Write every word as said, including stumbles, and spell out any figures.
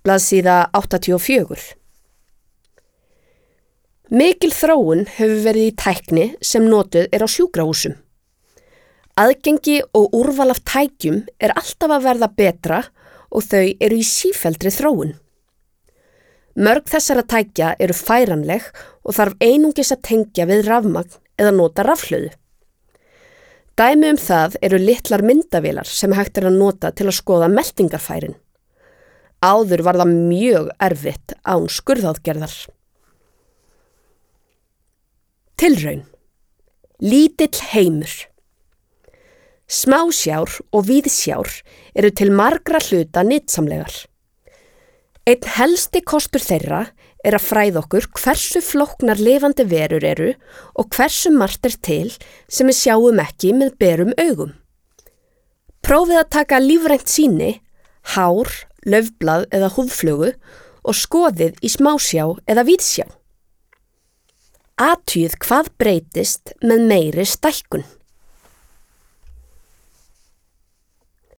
Blaðsíða áttatíu og fjögur. Mikil þróun hefur verið í tækni sem notuð er á sjúkrahúsum. Aðgengi og úrval af tækjum er alltaf að verða betra og þau eru í sífelldri þróun. Mörg þessara tækja eru færanleg og þarf einungis að tengja við rafmagn eða nota rafhlöðu. Dæmi um það eru litlar myndavélar sem hægt er að nota til að skoða meltingarfærin. Áður var það mjög erfitt án skurðaðgerðar. Tilraun. Lítill heimur. Smásjár og víðsjár eru til margra hluta nytsamlegar. Einn helsti kostur þeirra er að fræða okkur hversu flóknar lifandi verur eru og hversu margt er til sem við sjáum ekki með berum augum. Prófið að taka lífrænt sýni, hár, laufblað eða húðflugu og skoðið í smásjá eða víðsjá. Athugið hvað breytist með meiri stækkun.